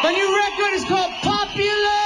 My new record is called Popular.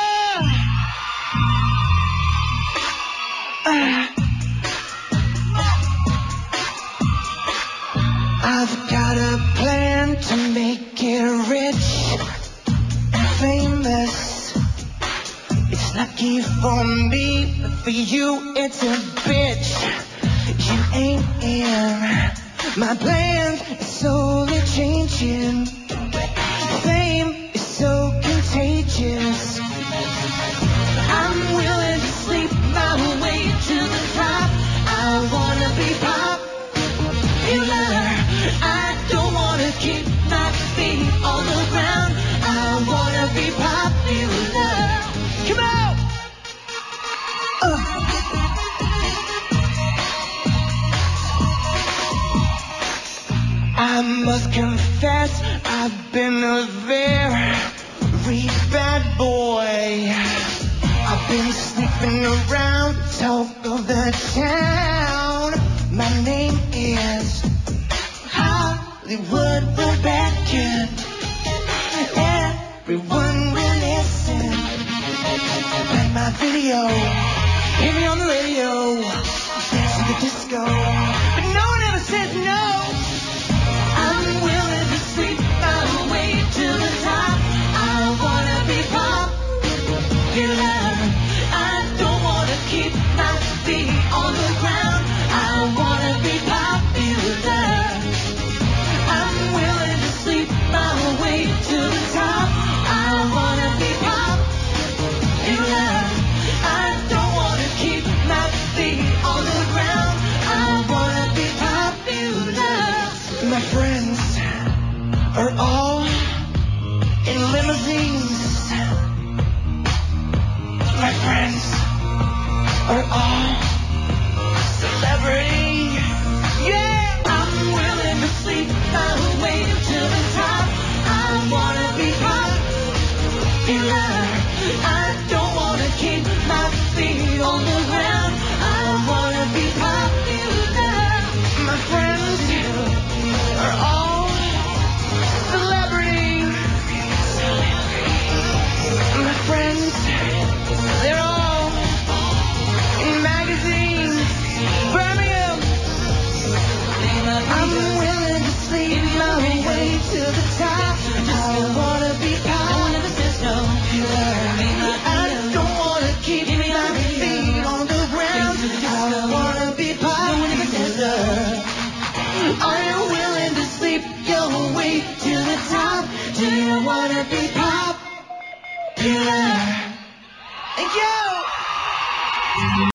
I've got a plan to make it rich and famous. It's lucky for me, but for you it's a bitch. You ain't in my plans, is slowly changing. Fame is so contagious. I'm willing to sleep my way to the top. I wanna be popular. I don't wanna keep my feet on the ground. I wanna be popular. Come on! I must confess, I've been a very bad boy. I've been sniffing around the talk of the town. My name is Hollywood Rebecca. Everyone will listen. Play my video, hear me on the radio, dance to the disco, but no one ever says no. I'm willing to sleep my way to the top. I wanna be popular. I don't wanna keep my feet on the ground. I wanna be popular. I'm willing to sleep my way to the top. I wanna be popular. I don't wanna keep my feet on the ground. I wanna be popular. My friends are all in limousines. My friends are all celebrity. Yeah! I'm willing to sleep my way to the top. I wanna be popular. I don't wanna keep my feet on the ground. I wanna be popular. My friends are all celebrity. My friends, they're all in magazines. Birmingham. I'm willing to sleep my way to the top. I wanna be popular. I don't wanna keep my feet on the ground. I wanna be popular. Are you willing to sleep your way to the top? Do you wanna be popular? Yeah!